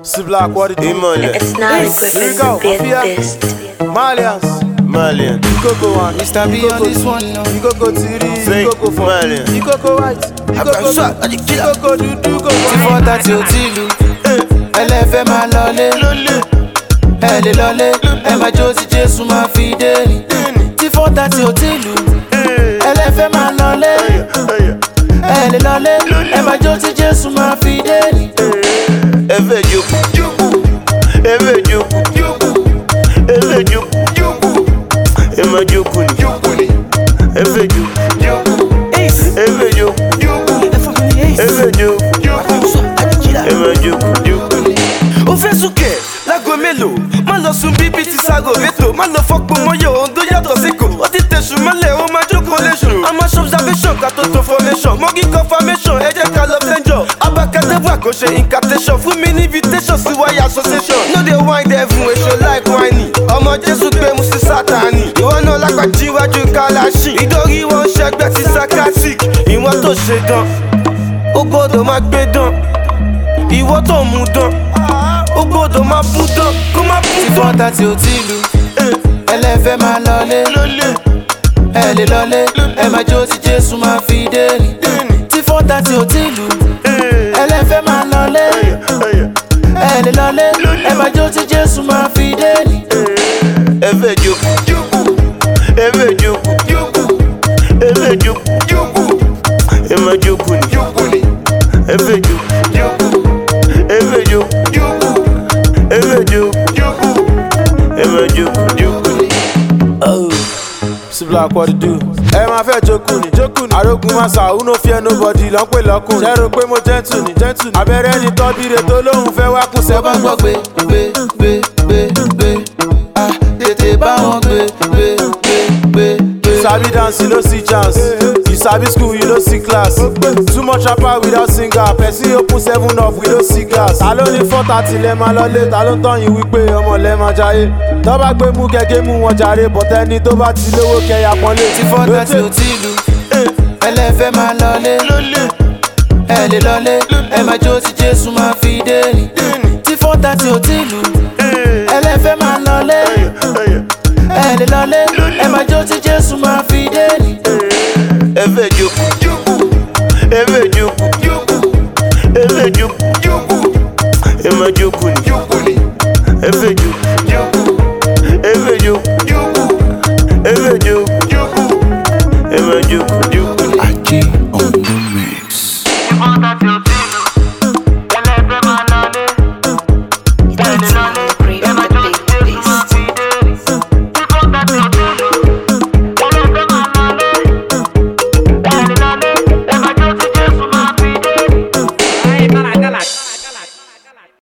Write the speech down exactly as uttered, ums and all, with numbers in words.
See black, what it do? It's not equivalent to this. Malians. Malian. You go go one. Mister B on this one now. You go go Tiri. You go go for Malian. You go go white. You go go shot. You go go do do go. Before that you tilu. Ẹlẹ́fẹ̀ máa lọlé. Ẹ lè lọlé. Ẹ máa jó sí Jésù máa fi dé. Before that you tilu. Ẹlẹ́fẹ̀ máa lọlé. Ẹ lè lọlé. Ẹ máa jó sí Jésù máa fi dé. Ẹ fẹ́ jókòó. Ẹ fẹ́ jókòó. Ẹ fẹ́ jókòó. Ẹ máa jókòó ni. Ẹ fẹ́ jókòó. Ẹ fẹ́ jókòó. Ẹ fẹ́ jókòó. Ẹ máa jókòó ni. Ó fẹ́ súnkẹ̀ lágo mélòó? Má lọ sùn bíbí ti ságo vétò. Má lọ fọ́pọ̀ mọ́yọ̀ ohun tó yàtọ̀ síkò. Ó ti tẹ̀sù mọ́lẹ̀ ó máa jókòó léṣù. A máa ṣe observation ká tó tó formation. Mọ́gí confirmation ẹ jẹ́ ká lọ fẹ́njọ. Abacadabra kò ṣe incantation. Fún mi ní invitation sí wáyà association. No dey wine devil èso like wine. Ọmọ Jésù gbé mu sí Sátánì. Ìwọ náà lápá jíwájú kálásì. Ìdórí wọn ṣẹgbẹ́ ti sarcastic. Ìwọ́n tó ṣe dán, ó gbọ́dọ̀ máa gbé dán. Ìwọ tó mú dán, ó gbọ́dọ̀ máa bú dán. Kó máa bú dán. Before that you tilu. Ẹlẹ́fẹ̀ máa lọlé. Ẹ lè lọlé. Ẹ máa jó sí Jésù máa fi dé. Before that you tilu. Ẹlẹ́fẹ̀ máa lọlé. Ẹ lè lọlé. Ẹ máa jó sí Jésù máa fi dé. Ẹ fẹ́ jókòó. Ẹ fẹ́ jókòó. Ẹ fẹ́ jókòó. Ẹ máa jókòó ni. Ẹ fẹ́ jókòó. Ẹ fẹ́ jókòó. Ẹ fẹ́ jókòó. Ẹ máa jókòó ni. See black, what it do? Ẹ máa fẹ́ jókòó ni, jókòó ni. Arógun máa sà, who no fear nobody, ló ń pè lọ́kùnrin. Ṣé rò pé mo gentle ni, gentle ni. Abẹ́rẹ́ ni tọ́bíre tó lóhùn fẹ́ wá kún Ṣé bá sẹ́kọ̀ọ́. gbọ́ gbé gbé gbé gbé gbé. Ah, tètè bá wọn gbé gbé gbé gbé gbé. You sabi dance, you no see chance. You sabi school, you no see class. Too much rapper without singer. Person open seven up, we no see glass. Ta ló ní four thirty lẹ́ máa lọlé? Ta ló ń tán yín wípé ọmọ lẹ́ máa jayé? Tọ́ bá gbé mú gẹ́gẹ́ mú wọn jàre. Bọ̀tẹ́ ẹni tó bá ti lówó kẹyà pọ́nlé. Before that you tilu. Ẹlẹ́fẹ̀ máa lọlé. Ẹ lè lọlé. Ẹ máa jó sí Jésù máa fi dé. Before that you tilu. Ẹlẹ́fẹ̀ máa lọlé. Ẹ lè lọlé. Ẹ máa jó sí Jésù máa fi dé. Ẹ fẹ́ jókòó. Ẹ fẹ́ jókòó. Ẹ fẹ́ jókòó. Ẹ máa jókòó ni. Ẹ fẹ́ jókòó. Ẹ fẹ́ jókòó. Ẹ fẹ́ jókòó. Ẹ máa jókòó ni. Ají on the mix. Before that you tilu. Ẹlẹ́fẹ̀ máa lọlé. Ẹ lè lọlé.